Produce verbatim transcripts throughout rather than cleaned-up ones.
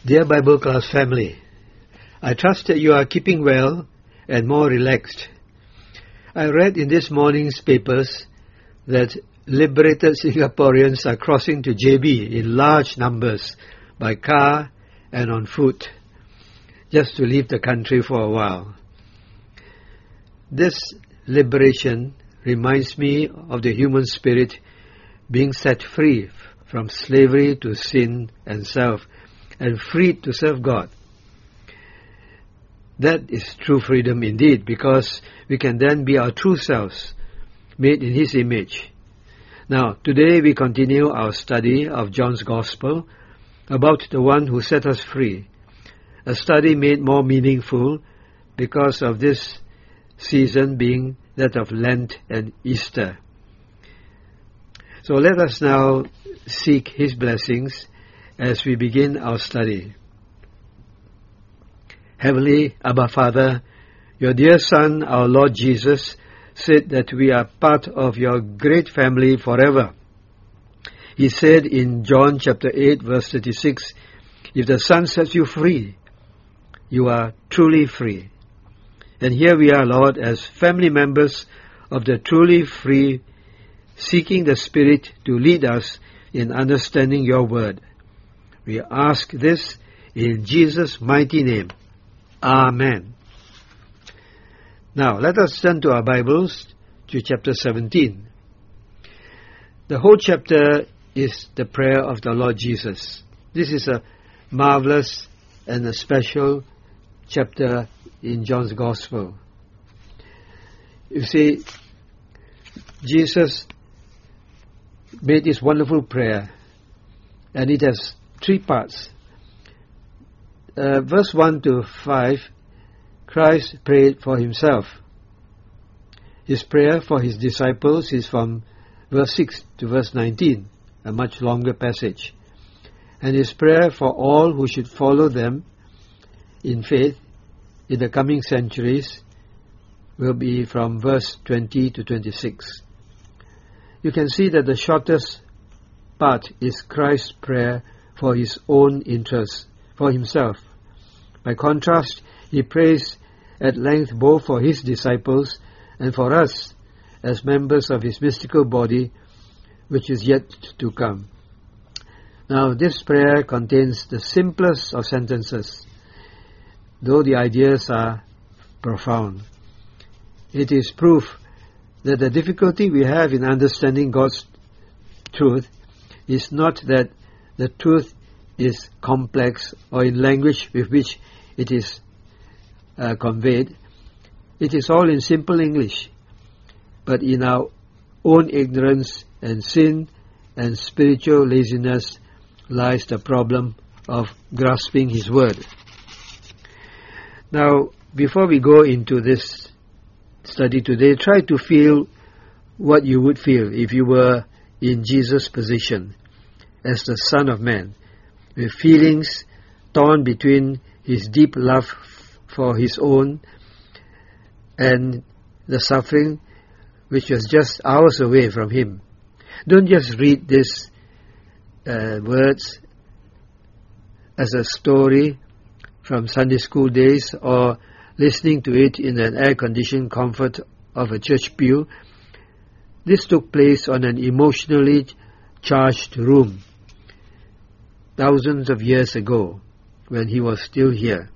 Dear Bible Class family, I trust that you are keeping well and more relaxed. I read in this morning's papers that liberated Singaporeans are crossing to J B in large numbers by car and on foot, just to leave the country for a while. This liberation reminds me of the human spirit being set free from slavery to sin and self, and freed to serve God. That is true freedom indeed, because we can then be our true selves, made in His image. Now, today we continue our study of John's Gospel about the one who set us free, a study made more meaningful because of this season being that of Lent and Easter. So let us now seek His blessings as we begin our study. Heavenly Abba Father, your dear Son, our Lord Jesus, said that we are part of your great family forever. He said in John chapter eight, verse thirty-six, if the Son sets you free, you are truly free. And here we are, Lord, as family members of the truly free, seeking the Spirit to lead us in understanding your word. We ask this in Jesus' mighty name. Amen. Now, let us turn to our Bibles to chapter seventeen. The whole chapter is the prayer of the Lord Jesus. This is a marvelous and a special chapter in John's Gospel. You see, Jesus made this wonderful prayer, and it has three parts. Uh, verse one to five, Christ prayed for himself. His prayer for his disciples is from verse six to verse nineteen, a much longer passage. And his prayer for all who should follow them in faith in the coming centuries will be from verse twenty to twenty-six. You can see that the shortest part is Christ's prayer for his own interests, for himself. By contrast, he prays at length both for his disciples and for us as members of his mystical body, which is yet to come. Now, this prayer contains the simplest of sentences, though the ideas are profound. It is proof that the difficulty we have in understanding God's truth is not that the truth is complex or in language with which it is uh, conveyed. It is all in simple English. But in our own ignorance and sin and spiritual laziness lies the problem of grasping His word. Now, before we go into this study today, try to feel what you would feel if you were in Jesus' position as the Son of Man, with feelings torn between his deep love for his own and the suffering which was just hours away from him. Don't just read these uh, words as a story from Sunday school days or listening to it in an air-conditioned comfort of a church pew. This took place on an emotionally charged room thousands of years ago when he was still here.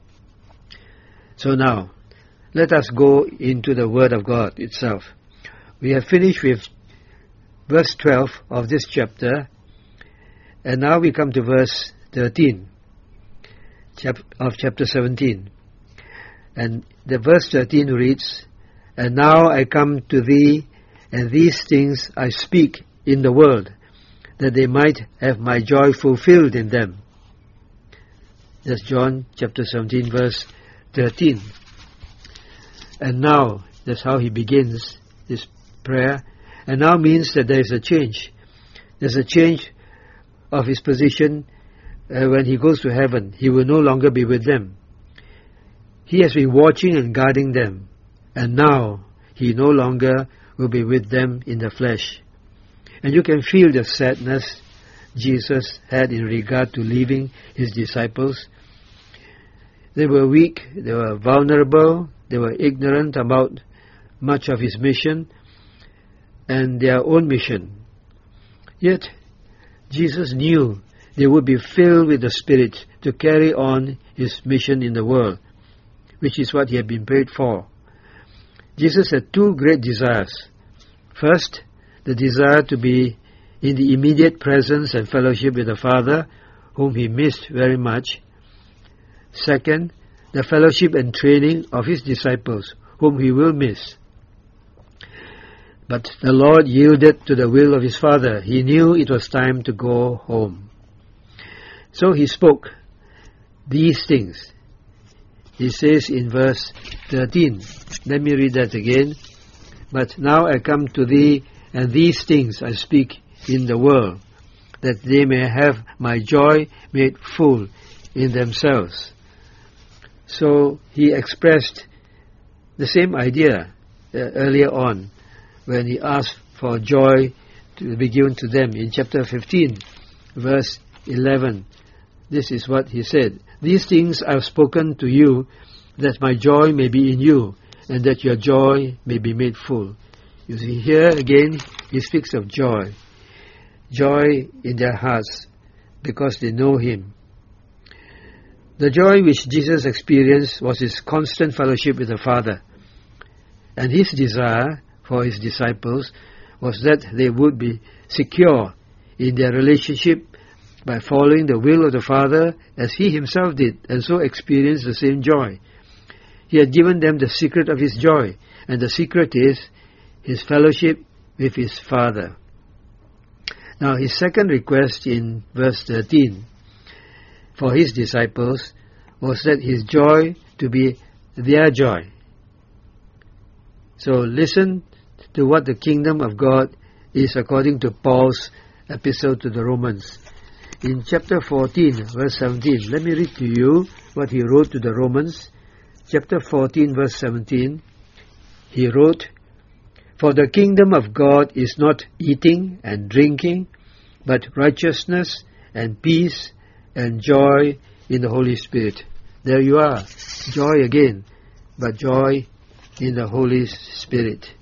So now, let us go into the Word of God itself. We have finished with verse twelve of this chapter, and now we come to verse thirteen of chapter seventeen. And the verse thirteen reads, and now I come to thee, and these things I speak in the world, that they might have my joy fulfilled in them. That's John chapter seventeen, verse thirteen. And now, that's how he begins this prayer. And now means that there is a change. There's a change of his position uh, when he goes to heaven. He will no longer be with them. He has been watching and guarding them, and now he no longer will be with them in the flesh. And you can feel the sadness Jesus had in regard to leaving his disciples. They were weak, they were vulnerable, they were ignorant about much of his mission and their own mission. Yet, Jesus knew they would be filled with the Spirit to carry on his mission in the world, which is what he had been prayed for. Jesus had two great desires. First, the desire to be in the immediate presence and fellowship with the Father, whom he missed very much. Second, the fellowship and training of his disciples, whom he will miss. But the Lord yielded to the will of his Father. He knew it was time to go home. So he spoke these things. He says in verse thirteen, let me read that again. But now I come to thee, and these things I speak in the world, that they may have my joy made full in themselves. So he expressed the same idea uh, earlier on when he asked for joy to be given to them in chapter fifteen, verse eleven. This is what he said. These things I have spoken to you, that my joy may be in you, and that your joy may be made full. You see, here again, he speaks of joy. Joy in their hearts, because they know him. The joy which Jesus experienced was his constant fellowship with the Father. And his desire for his disciples was that they would be secure in their relationship by following the will of the Father as he himself did, and so experience the same joy. He had given them the secret of his joy, and the secret is his fellowship with his Father. Now his second request in verse thirteen for his disciples was that his joy to be their joy. So listen to what the kingdom of God is according to Paul's epistle to the Romans. In chapter fourteen, verse seventeen, let me read to you what he wrote to the Romans. Chapter fourteen, verse seventeen, he wrote, For the kingdom of God is not eating and drinking, but righteousness and peace and joy in the Holy Spirit. There you are, joy again, but joy in the Holy Spirit.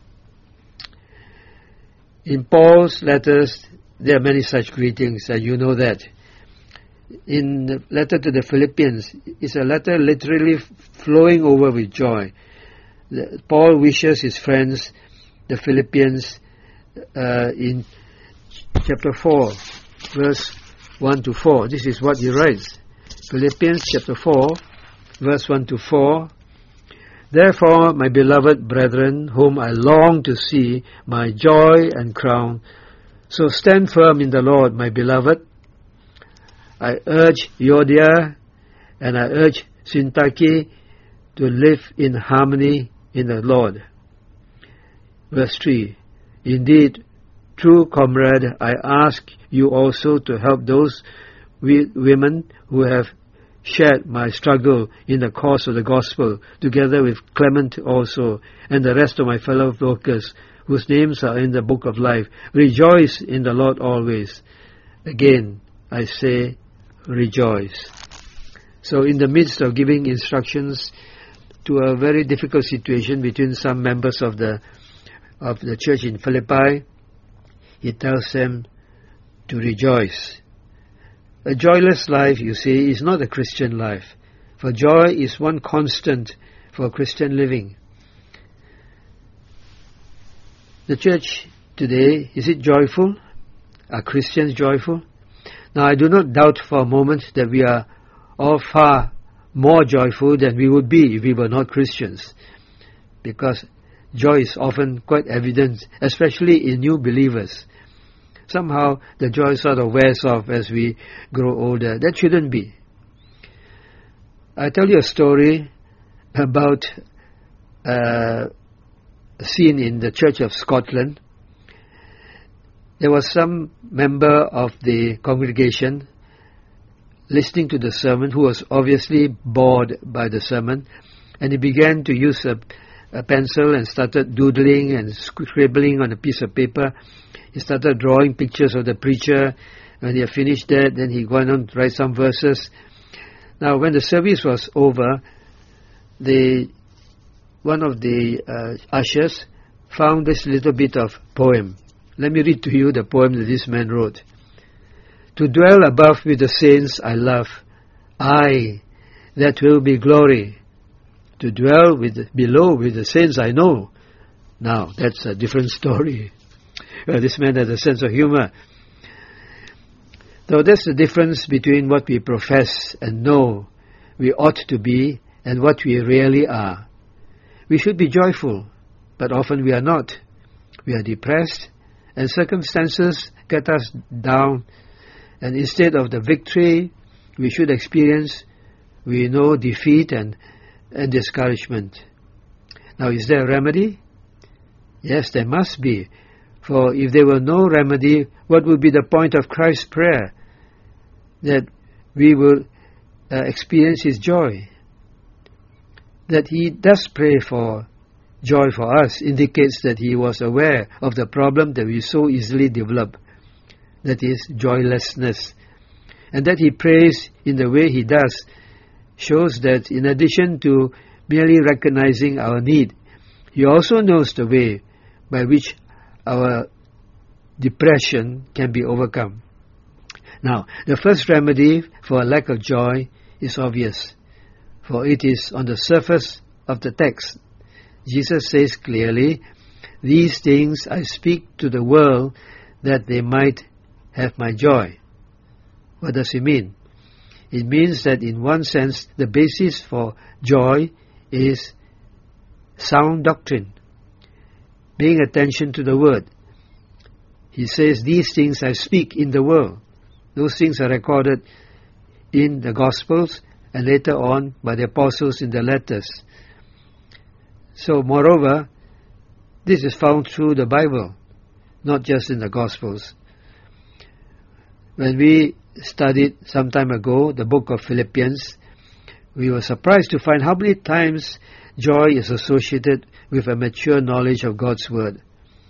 In Paul's letters, there are many such greetings, and you know that. In the letter to the Philippians, it's a letter literally flowing over with joy. The, Paul wishes his friends, the Philippians, uh, in chapter four, verse one to four. This is what he writes. Philippians chapter four, verse one to four. Therefore, my beloved brethren, whom I long to see, my joy and crown, so stand firm in the Lord, my beloved. I urge Euodia and I urge Syntyche to live in harmony in the Lord. Verse three. Indeed, true comrade, I ask you also to help those women who have shared my struggle in the cause of the gospel, together with Clement also, and the rest of my fellow workers, whose names are in the book of life. Rejoice in the Lord always. Again, I say, rejoice. So in the midst of giving instructions to a very difficult situation between some members of the of the church in Philippi, he tells them to rejoice. A joyless life, you see, is not a Christian life, for joy is one constant for Christian living. The church today, is it joyful? Are Christians joyful? Now, I do not doubt for a moment that we are all far more joyful than we would be if we were not Christians, because joy is often quite evident, especially in new believers. Somehow the joy sort of wears off as we grow older. That shouldn't be. I tell you a story about uh, a scene in the Church of Scotland. There was some member of the congregation listening to the sermon who was obviously bored by the sermon, and he began to use a, a pencil and started doodling and scribbling on a piece of paper. He started drawing pictures of the preacher When he had finished that, then he went on to write some verses. Now, when the service was over, the one of the uh, ushers found this little bit of poem. Let me read to you the poem that this man wrote. To dwell above with the saints I love, aye, that will be glory. To dwell with below with the saints I know. Now, that's a different story. Well, this man has a sense of humor. So that's the difference between what we profess and know we ought to be and what we really are. We should be joyful, but often we are not. We are depressed, and circumstances get us down, and instead of the victory we should experience, we know defeat and, and discouragement. Now, is there a remedy? Yes, there must be. For if there were no remedy, what would be the point of Christ's prayer? That we will uh, experience His joy. That He does pray for joy for us indicates that He was aware of the problem that we so easily develop, that is, joylessness. And that He prays in the way He does shows that in addition to merely recognizing our need, He also knows the way by which our depression can be overcome. Now, the first remedy for a lack of joy is obvious, for it is on the surface of the text. Jesus says clearly, these things I speak to the world that they might have my joy. What does it mean? It means that in one sense, the basis for joy is sound doctrine, paying attention to the Word. He says, these things I speak in the world. Those things are recorded in the Gospels and later on by the apostles in the letters. So, moreover, this is found through the Bible, not just in the Gospels. When we studied some time ago the book of Philippians, we were surprised to find how many times joy is associated with a mature knowledge of God's Word.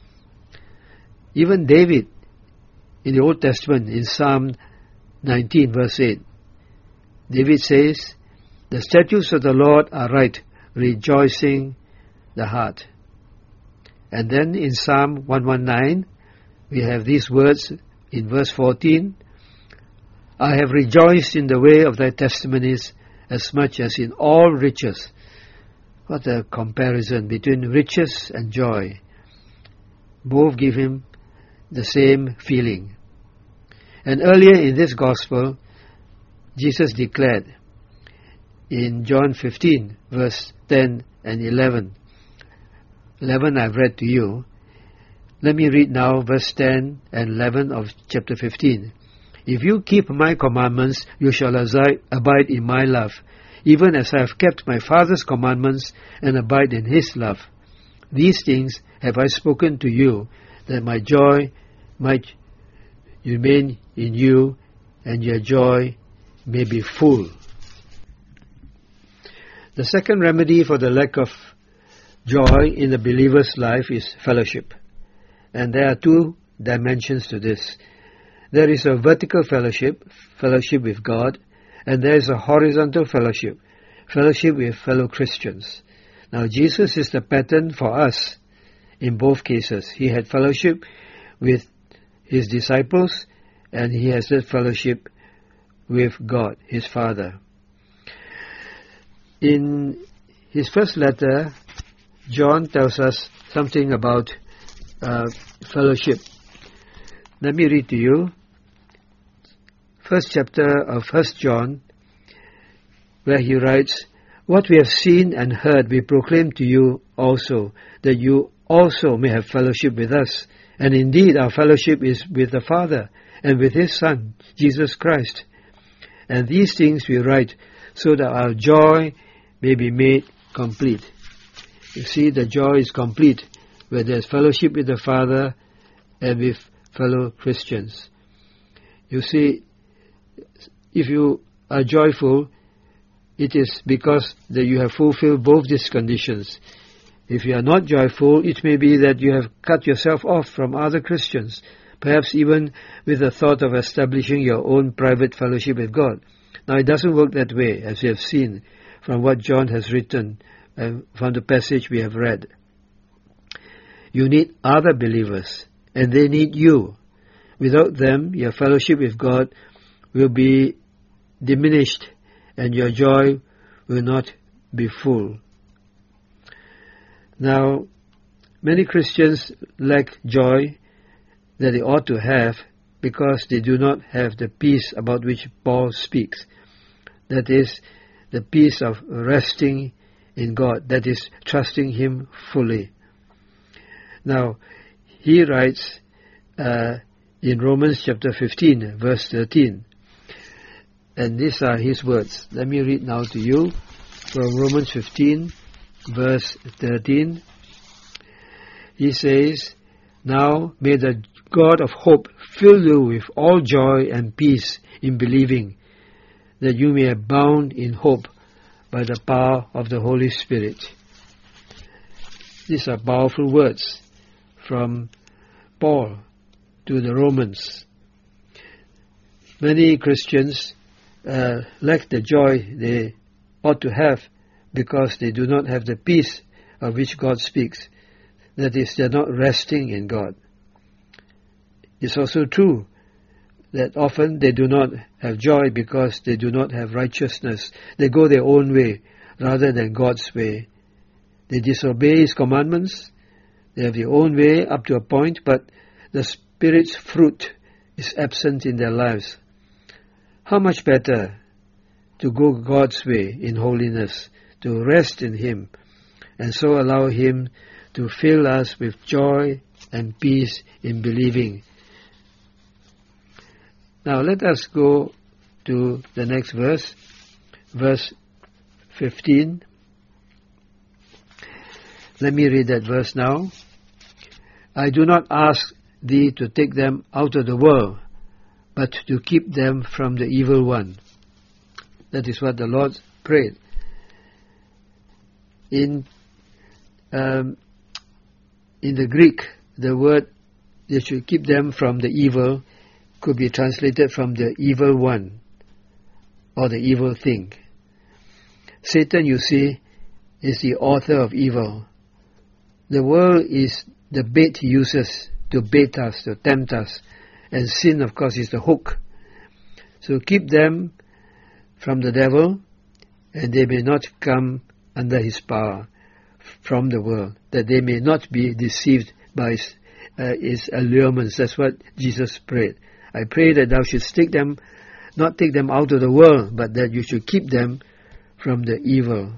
Even David, in the Old Testament, in Psalm nineteen, verse eight, David says, the statutes of the Lord are right, rejoicing the heart. And then in Psalm one nineteen, we have these words in verse fourteen, I have rejoiced in the way of thy testimonies as much as in all riches. What a comparison between riches and joy. Both give him the same feeling. And earlier in this gospel, Jesus declared in John fifteen, verse ten and eleven. eleven I've read to you. Let me read now verse ten and eleven of chapter fifteen. If you keep my commandments, you shall abide in my love, even as I have kept my Father's commandments and abide in his love. These things have I spoken to you, that my joy might remain in you, and your joy may be full. The second remedy for the lack of joy in the believer's life is fellowship. And there are two dimensions to this. There is a vertical fellowship, fellowship with God, and there is a horizontal fellowship, fellowship with fellow Christians. Now, Jesus is the pattern for us in both cases. He had fellowship with his disciples, and he has that fellowship with God, his Father. In his first letter, John tells us something about uh, fellowship. Let me read to you. First chapter of First John, where he writes, what we have seen and heard we proclaim to you also, that you also may have fellowship with us. And indeed our fellowship is with the Father and with his Son, Jesus Christ. And these things we write so that our joy may be made complete. You see, the joy is complete where there is fellowship with the Father and with fellow Christians. You see, if you are joyful, it is because that you have fulfilled both these conditions. If you are not joyful, it may be that you have cut yourself off from other Christians. perhaps even with the thought of establishing your own private fellowship with God. Now, it doesn't work that way, as we have seen from what John has written and from the passage we have read. You need other believers, and they need you. Without them, your fellowship with God will be diminished, and your joy will not be full. Now, many Christians lack joy that they ought to have because they do not have the peace about which Paul speaks. That is, the peace of resting in God, that is, trusting Him fully. Now, he writes uh, in Romans chapter fifteen, verse thirteen, and these are his words. Let me read now to you from Romans fifteen, verse thirteen. He says, Now may the God of hope fill you with all joy and peace in believing, that you may abound in hope by the power of the Holy Spirit. These are powerful words from Paul to the Romans. Many Christians uh, lack the joy they ought to have because they do not have the peace of which God speaks. That is, they are not resting in God. It's also true that often they do not have joy because they do not have righteousness. They go their own way rather than God's way. They disobey His commandments. They have their own way up to a point, but the Spirit's fruit is absent in their lives. How much better to go God's way in holiness, to rest in Him, and so allow Him to fill us with joy and peace in believing. Now let us go to the next verse, verse fifteen. Let me read that verse now. I do not ask thee to take them out of the world, but to keep them from the evil one. That is what the Lord prayed. In um, in the Greek, the word they should keep them from the evil could be translated from the evil one or the evil thing. Satan, you see, is the author of evil. The world is the bait he uses to bait us, to tempt us, and sin, of course, is the hook. So keep them from the devil, and they may not come under his power from the world, that they may not be deceived by his, uh, his allurements. That's what Jesus prayed. I pray that thou shouldst take them, not take them out of the world, but that you should keep them from the evil.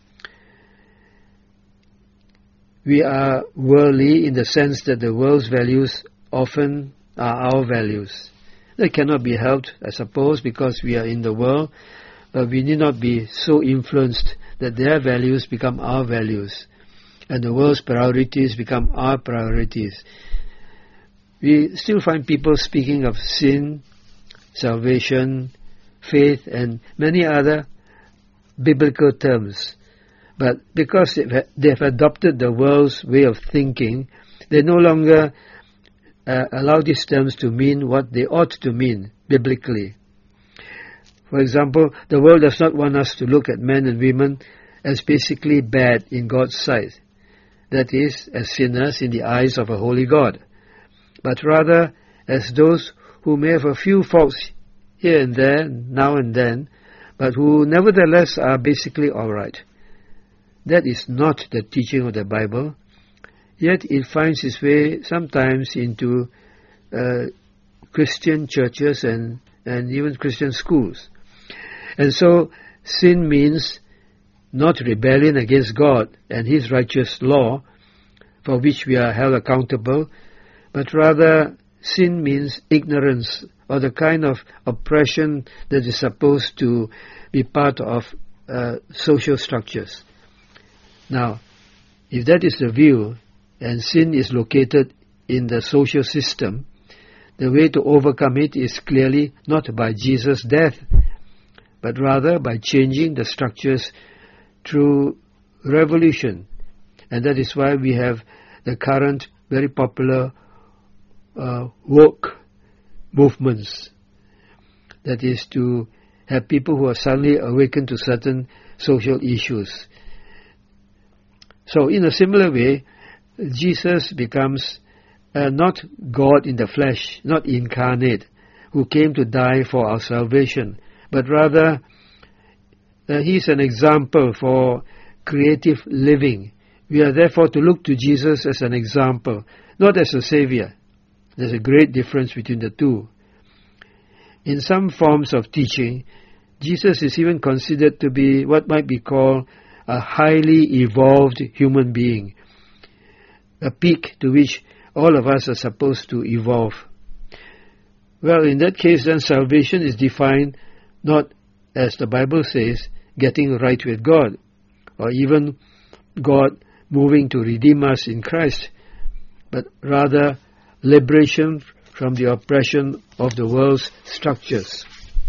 We are worldly in the sense that the world's values often are our values. They cannot be helped, I suppose, because we are in the world, but we need not be so influenced that their values become our values, and the world's priorities become our priorities. We still find people speaking of sin, salvation, faith, and many other biblical terms. But because they have adopted the world's way of thinking, they no longer uh, allow these terms to mean what they ought to mean biblically. For example, the world does not want us to look at men and women as basically bad in God's sight, that is, as sinners in the eyes of a holy God, but rather as those who may have a few faults here and there, now and then, but who nevertheless are basically all right. That is not the teaching of the Bible, yet it finds its way sometimes into uh, Christian churches and, and even Christian schools. And so sin means not rebellion against God and His righteous law, for which we are held accountable, but rather sin means ignorance or the kind of oppression that is supposed to be part of uh, social structures. Now, if that is the view, and sin is located in the social system, the way to overcome it is clearly not by Jesus' death, but rather by changing the structures through revolution. And that is why we have the current very popular uh, woke movements. That is, to have people who are suddenly awakened to certain social issues. So in a similar way, Jesus becomes uh, not God in the flesh, not incarnate, who came to die for our salvation, but rather uh, he is an example for creative living. We are therefore to look to Jesus as an example, not as a savior. There's a great difference between the two. In some forms of teaching, Jesus is even considered to be what might be called a highly evolved human being, a peak to which all of us are supposed to evolve. Well, in that case, then salvation is defined not, as the Bible says, getting right with God, or even God moving to redeem us in Christ, but rather liberation from the oppression of the world's structures.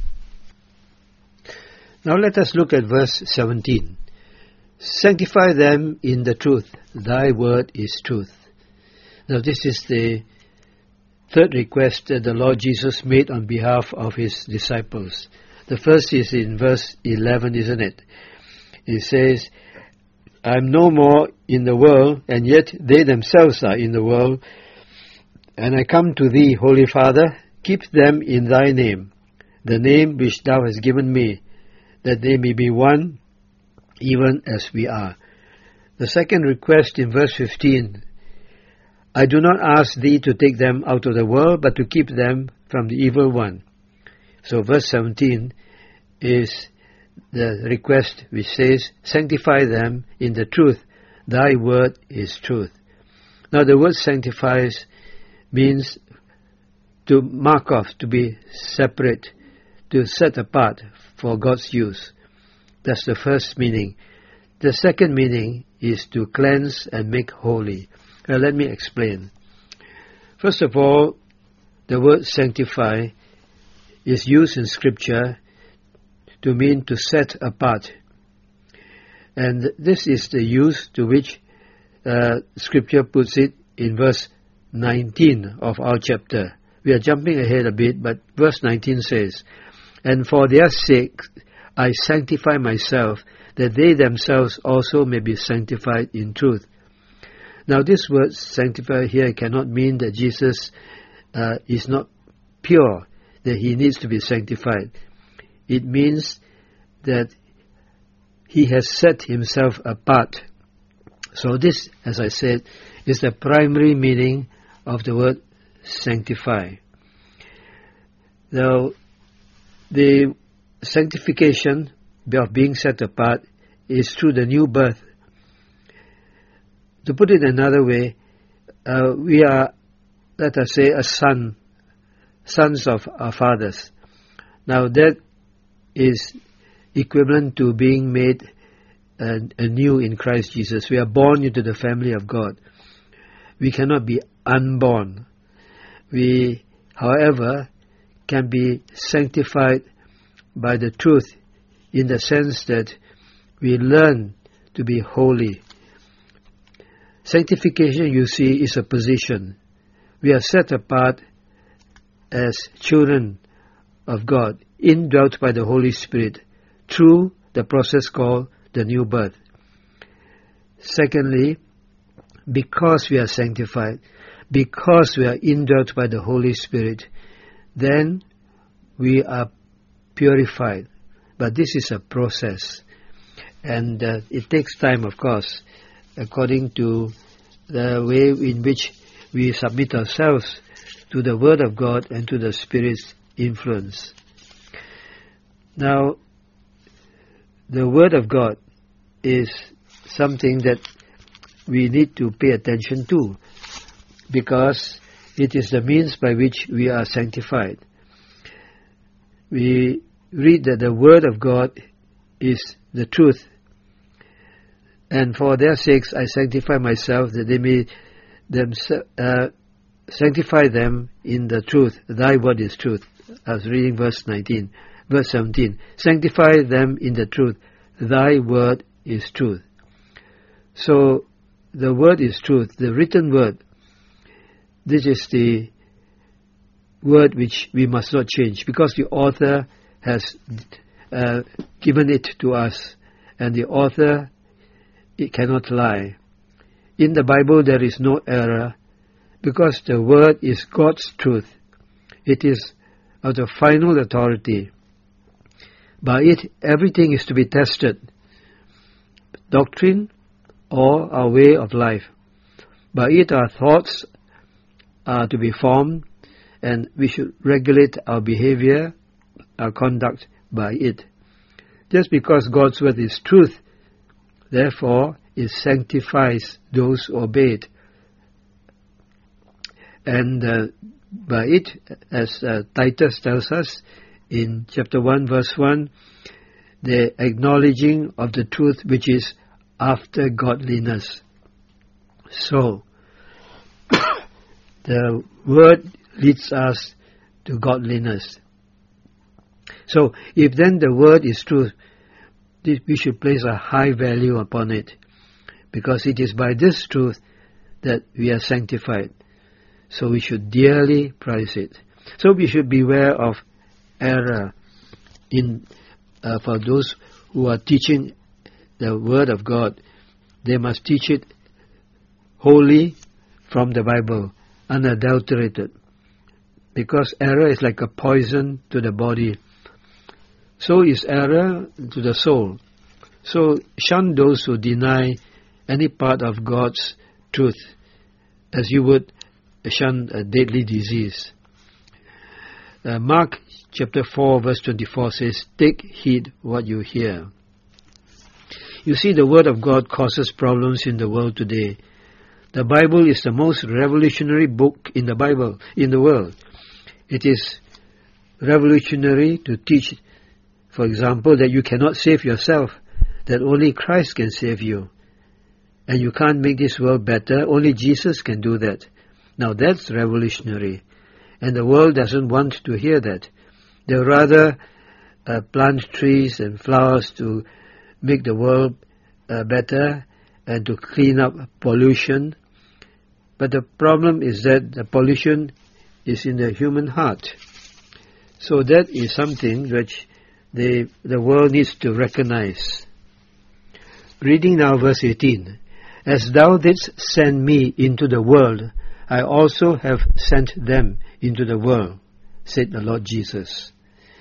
Now let us look at verse seventeen. Sanctify them in the truth. Thy word is truth. Now this is the third request that the Lord Jesus made on behalf of his disciples. The first is in verse eleven, isn't it? It says, I am no more in the world, and yet they themselves are in the world. And I come to thee, Holy Father, keep them in thy name, the name which thou hast given me, that they may be one, even as we are. The second request in verse fifteen, I do not ask thee to take them out of the world, but to keep them from the evil one. So verse seventeen is the request which says, sanctify them in the truth. Thy word is truth. Now the word sanctifies means to mark off, to be separate, to set apart for God's use. That's the first meaning. The second meaning is to cleanse and make holy. Now let me explain. First of all, the word sanctify is used in Scripture to mean to set apart. And this is the use to which uh, Scripture puts it in verse nineteen of our chapter. We are jumping ahead a bit, but verse nineteen says, and for their sake I sanctify myself, that they themselves also may be sanctified in truth. Now this word sanctify here cannot mean that Jesus uh, is not pure, that he needs to be sanctified. It means that he has set himself apart. So this, as I said, is the primary meaning of the word sanctify. Now, the sanctification of being set apart is through the new birth. To put it another way, uh, we are, let us say, a son, sons of our fathers. Now that is equivalent to being made uh, anew in Christ Jesus. We are born into the family of God. We cannot be unborn. We, however, can be sanctified by the truth in the sense that we learn to be holy. Sanctification, you see, is a position. We are set apart as children of God, indwelt by the Holy Spirit, through the process called the new birth. Secondly, because we are sanctified, because we are indwelt by the Holy Spirit, then we are purified. But this is a process, and uh, it takes time, of course, according to the way in which we submit ourselves to the Word of God and to the Spirit's influence. Now, the Word of God is something that we need to pay attention to, because it is the means by which we are sanctified. We read that the Word of God is the truth, and for their sakes I sanctify myself, that they may themselves uh, sanctify them in the truth. Thy word is truth. I was reading verse nineteen. Verse seventeen. Sanctify them in the truth. Thy word is truth. So the word is truth, the written word. This is the word which we must not change, because the author has uh, given it to us, and the author, it cannot lie. In the Bible there is no error, because the word is God's truth. It is of the final authority. By it, everything is to be tested, doctrine or our way of life. By it, our thoughts are to be formed, and we should regulate our behavior, our conduct by it. Just because God's word is truth, therefore, it sanctifies those who obey it. And uh, by it, as uh, Titus tells us in chapter one, verse one, the acknowledging of the truth which is after godliness. So, the word leads us to godliness. So, if then the word is truth, we should place a high value upon it, because it is by this truth that we are sanctified. So we should dearly prize it. So we should beware of error in uh, for those who are teaching the Word of God. They must teach it wholly from the Bible, unadulterated, because error is like a poison to the body. So is error to the soul. So shun those who deny any part of God's truth, as you would shun a deadly disease. Uh, Mark chapter four verse twenty-four says, "Take heed what you hear." You see, the Word of God causes problems in the world today. The Bible is the most revolutionary book in the Bible, in the world. It is revolutionary to teach, for example, that you cannot save yourself, that only Christ can save you. And you can't make this world better, only Jesus can do that. Now that's revolutionary, and the world doesn't want to hear that. They rather uh, plant trees and flowers to make the world uh, better and to clean up pollution. But the problem is that the pollution is in the human heart. So that is something which the, the world needs to recognize. Reading now verse eighteen. "As thou didst send me into the world, I also have sent them into the world," said the Lord Jesus.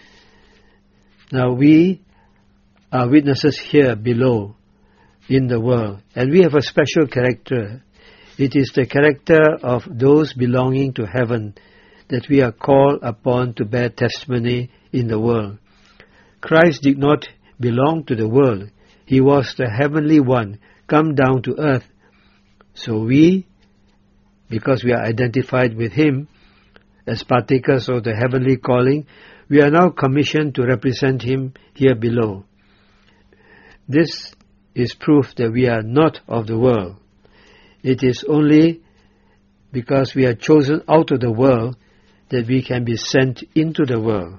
Now we are witnesses here below in the world, and we have a special character. It is the character of those belonging to heaven that we are called upon to bear testimony in the world. Christ did not belong to the world. He was the heavenly one, come down to earth. So we, because we are identified with Him as partakers of the heavenly calling, we are now commissioned to represent Him here below. This is proof that we are not of the world. It is only because we are chosen out of the world that we can be sent into the world.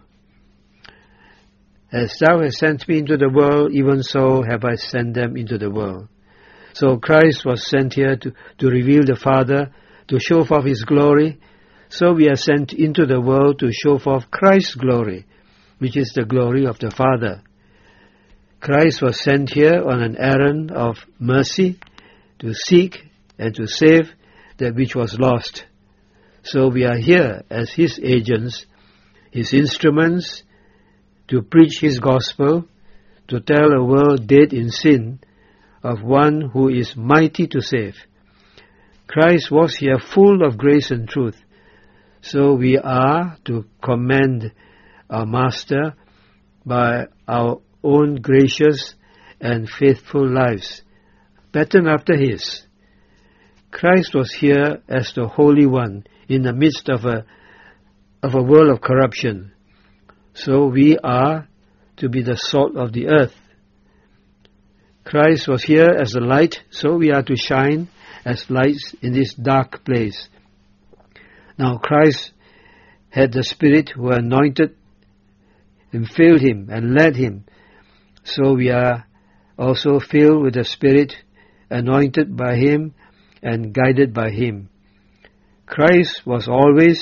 "As thou hast sent me into the world, even so have I sent them into the world." So Christ was sent here to, to reveal the Father, to show forth His glory. So we are sent into the world to show forth Christ's glory, which is the glory of the Father. Christ was sent here on an errand of mercy, to seek and to save that which was lost. So we are here as His agents, His instruments, to preach His gospel, to tell a world dead in sin of one who is mighty to save. Christ was here full of grace and truth. So we are to commend our Master by our own gracious and faithful lives, patterned after His. Christ was here as the Holy One in the midst of a of a world of corruption. So we are to be the salt of the earth. Christ was here as a light, so we are to shine as lights in this dark place. Now Christ had the Spirit who anointed and filled Him and led Him. So we are also filled with the Spirit, anointed by Him and guided by Him. Christ was always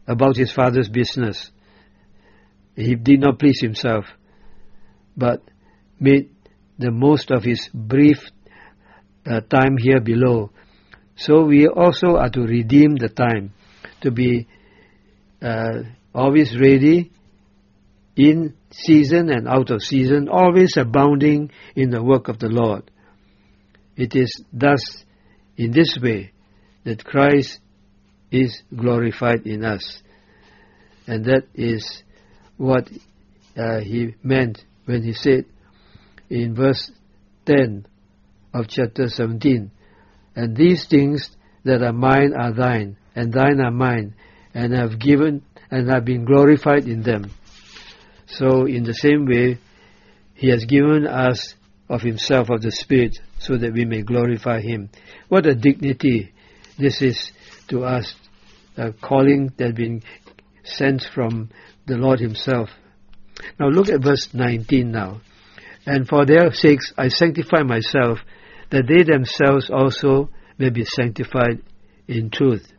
about his Father's business. He did not please himself, but made the most of his brief uh, time here below. So we also are to redeem the time, to be uh, always ready, in season and out of season, always abounding in the work of the Lord. It is thus, in this way, that Christ is glorified in us. And that is what uh, he meant when he said in verse ten of chapter seventeen, "And these things that are mine are thine, and thine are mine, and I have given and have been glorified in them." So in the same way, he has given us of himself, of the Spirit, so that we may glorify him. What a dignity this is to us, a calling that has been sent from the Lord himself. Now look at verse nineteen now. "And for their sakes I sanctify myself, that they themselves also may be sanctified in truth."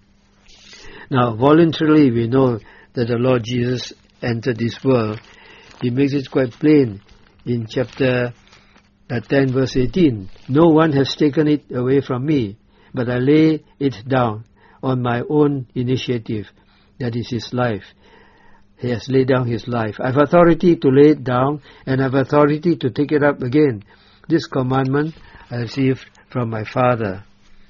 Now voluntarily we know that the Lord Jesus entered this world. He makes it quite plain in chapter uh, ten verse eighteen. "No one has taken it away from me, but I lay it down on my own initiative." That is his life. He has laid down his life. "I have authority to lay it down, and I have authority to take it up again. This commandment I received from my Father."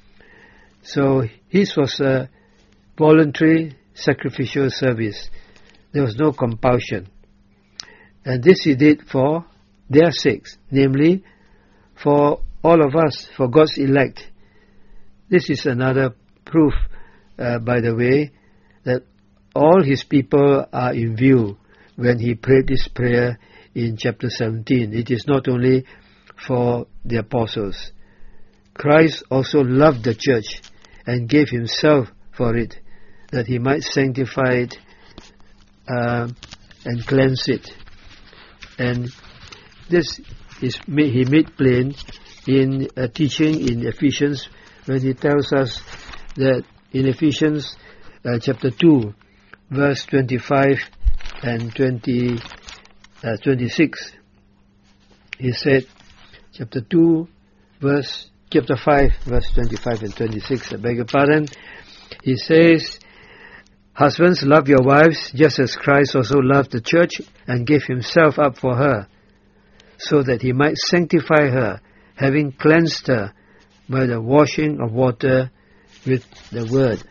So his was a voluntary sacrificial service. There was no compulsion. And this he did for their sakes, namely for all of us, for God's elect. This is another proof, uh, by the way, that all his people are in view when he prayed this prayer in chapter seventeen. It is not only for the apostles. Christ also loved the church and gave himself for it, that he might sanctify it uh, and cleanse it. And this is he made plain in a teaching in Ephesians, when he tells us that in Ephesians uh, chapter two, verse twenty-five and twenty, uh, twenty-six, he said, chapter two, verse chapter five, verse twenty-five and twenty-six, I beg your pardon. He says, "Husbands, love your wives, just as Christ also loved the church and gave himself up for her, so that he might sanctify her, having cleansed her by the washing of water with the word."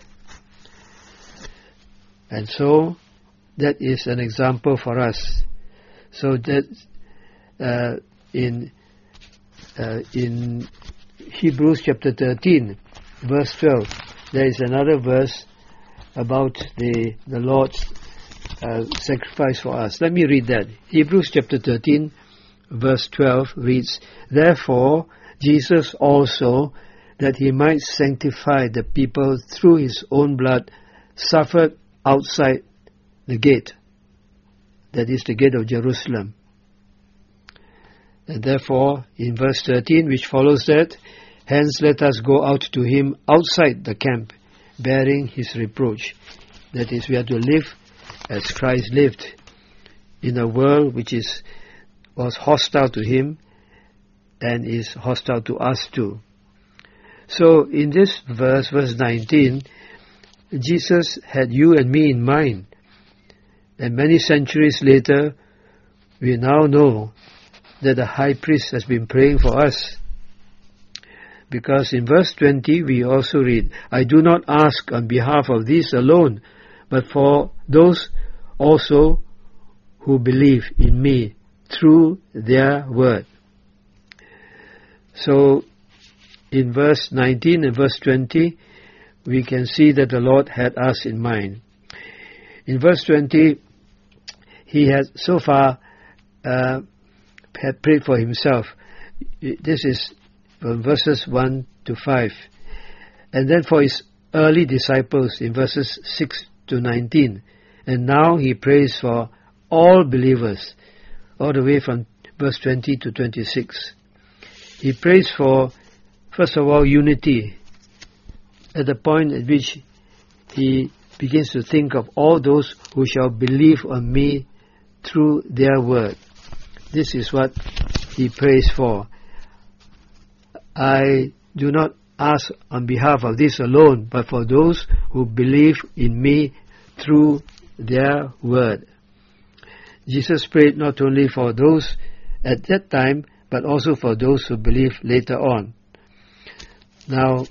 And so, that is an example for us. So that uh, in uh, in Hebrews chapter thirteen, verse twelve, there is another verse about the the Lord's uh, sacrifice for us. Let me read that. Hebrews chapter thirteen, verse twelve reads, "Therefore Jesus also, that he might sanctify the people through his own blood, suffered outside the gate," that is the gate of Jerusalem. And therefore, in verse thirteen, which follows that, "Hence let us go out to him outside the camp, bearing his reproach." That is, we are to live as Christ lived, in a world which is was hostile to him and is hostile to us too. So in this verse, verse nineteen, Jesus had you and me in mind. And many centuries later, we now know that the high priest has been praying for us. Because in verse twenty we also read, "I do not ask on behalf of these alone, but for those also who believe in me through their word." So in verse nineteen and verse twenty, we can see that the Lord had us in mind. In verse twenty, he has so far uh, had prayed for himself. This is from verses one to five. And then for his early disciples in verses six to nineteen. And now he prays for all believers, all the way from verse twenty to twenty-six. He prays for, first of all, unity, at the point at which he begins to think of all those who shall believe on me through their word. This is what he prays for. I do not ask on behalf of this alone, but for those who believe in me through their word. Jesus prayed not only for those at that time, but also for those who believe later on. Now,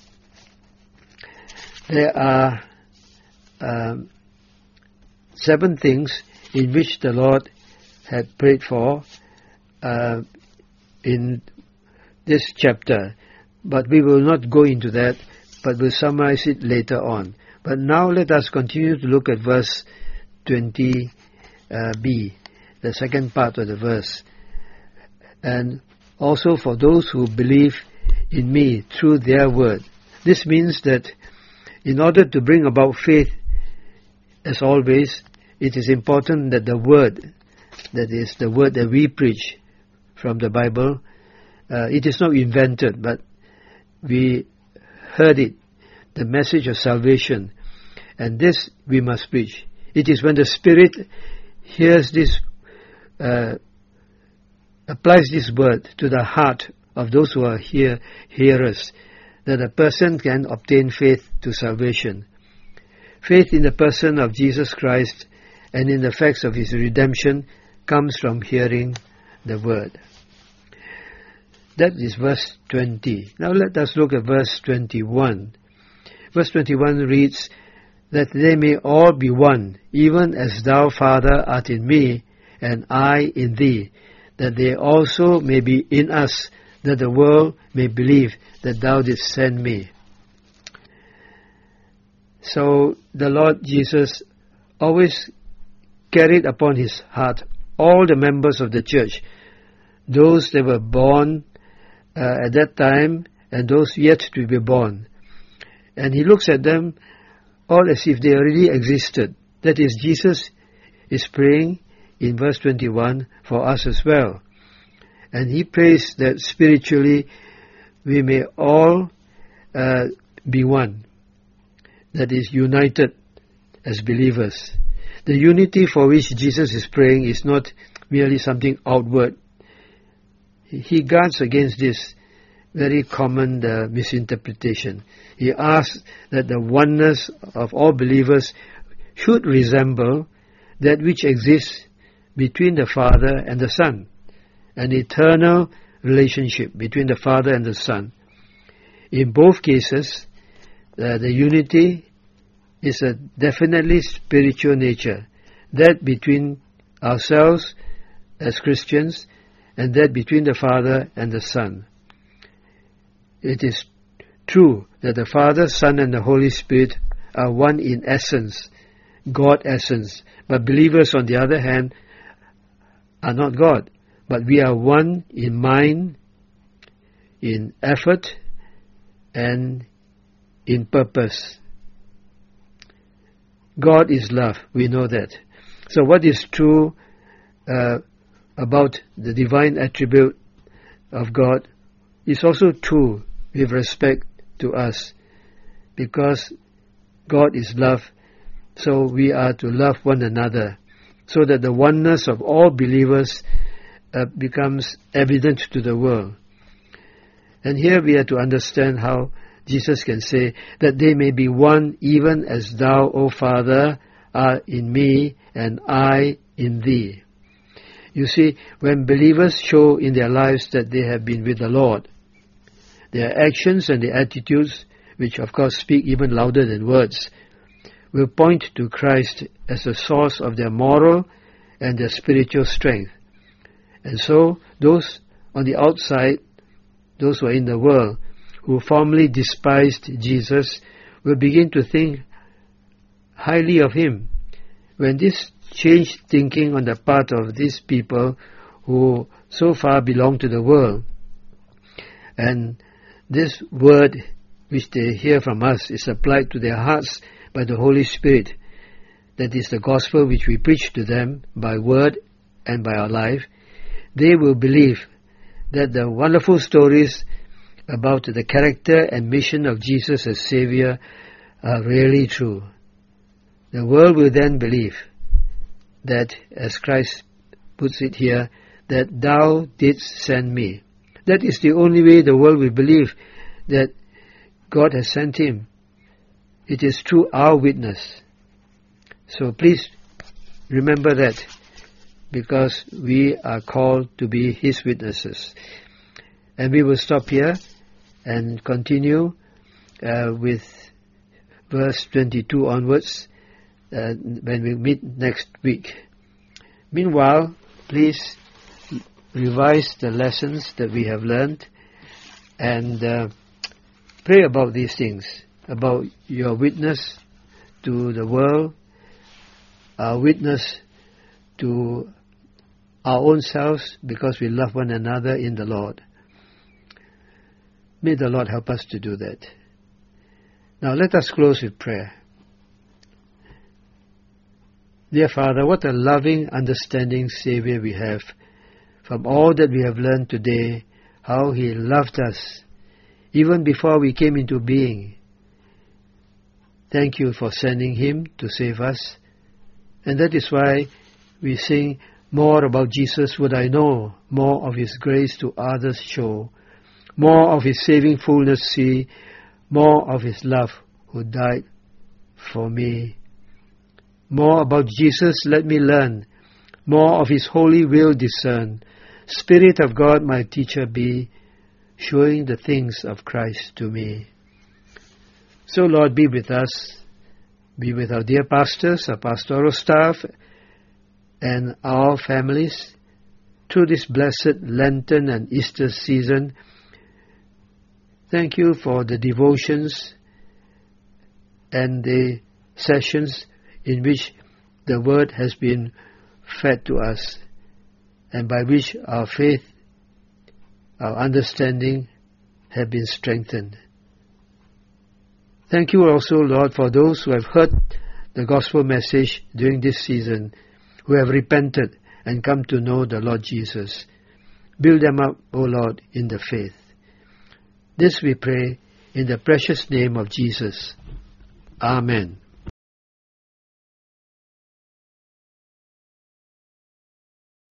there are um, seven things in which the Lord had prayed for uh, in this chapter, but we will not go into that, but we'll summarize it later on. But now let us continue to look at verse twenty b, the second part of the verse. And also for those who believe in me through their word. This means that in order to bring about faith, as always, it is important that the word, that is the word that we preach from the Bible, uh, it is not invented, but we heard it, the message of salvation, and this we must preach. It is when the Spirit hears this, uh, applies this word to the heart of those who are here, hearers, that a person can obtain faith to salvation. Faith in the person of Jesus Christ and in the facts of his redemption comes from hearing the word. That is verse twenty. Now let us look at verse twenty-one. Verse twenty-one reads, that they may all be one, even as thou, Father, art in me, and I in thee, that they also may be in us, that the world may believe that thou didst send me. So the Lord Jesus always carried upon his heart all the members of the church, those that were born uh, at that time and those yet to be born. And he looks at them all as if they already existed. That is, Jesus is praying in verse twenty-one for us as well. And he prays that spiritually we may all uh, be one, that is, united as believers. The unity for which Jesus is praying is not merely something outward. He guards against this very common uh, misinterpretation. He asks that the oneness of all believers should resemble that which exists between the Father and the Son, an eternal relationship between the Father and the Son. In both cases, uh, the unity is a definitely spiritual nature, that between ourselves as Christians and that between the Father and the Son. It is true that the Father, Son, and the Holy Spirit are one in essence, God essence, but believers, on the other hand, are not God, but we are one in mind, in effort, and in purpose. God is love, we know that. So what is true uh, about the divine attribute of God is also true with respect to us, because God is love, so we are to love one another, so that the oneness of all believers uh, becomes evident to the world. And here we are to understand how Jesus can say that they may be one, even as thou, O Father, art in me and I in thee. You see, when believers show in their lives that they have been with the Lord, their actions and their attitudes, which of course speak even louder than words, will point to Christ as the source of their moral and their spiritual strength. And so, those on the outside, those who are in the world, who formerly despised Jesus, will begin to think highly of him. When this changed thinking on the part of these people who so far belong to the world, and this word which they hear from us is applied to their hearts by the Holy Spirit, that is the gospel which we preach to them by word and by our life, they will believe that the wonderful stories about the character and mission of Jesus as Savior are really true. The world will then believe that, as Christ puts it here, that thou didst send me. That is the only way the world will believe that God has sent him. It is through our witness. So please remember that, because we are called to be his witnesses. And we will stop here and continue uh, with verse twenty-two onwards uh, when we meet next week. Meanwhile, please revise the lessons that we have learned and uh, pray about these things, about your witness to the world, our witness to our own selves, because we love one another in the Lord. May the Lord help us to do that. Now let us close with prayer. Dear Father, what a loving, understanding Savior we have. From all that we have learned today, how he loved us even before we came into being. Thank you for sending him to save us. And that is why we sing, more about Jesus would I know, more of his grace to others show, more of his saving fullness see, more of his love who died for me. More about Jesus let me learn, more of his holy will discern. Spirit of God my teacher be, showing the things of Christ to me. So Lord, be with us, be with our dear pastors, our pastoral staff, and our families through this blessed Lenten and Easter season. Thank you for the devotions and the sessions in which the Word has been fed to us, and by which our faith, our understanding have been strengthened. Thank you also, Lord, for those who have heard the gospel message during this season, who have repented and come to know the Lord Jesus. Build them up, O Lord, in the faith. This we pray in the precious name of Jesus. Amen.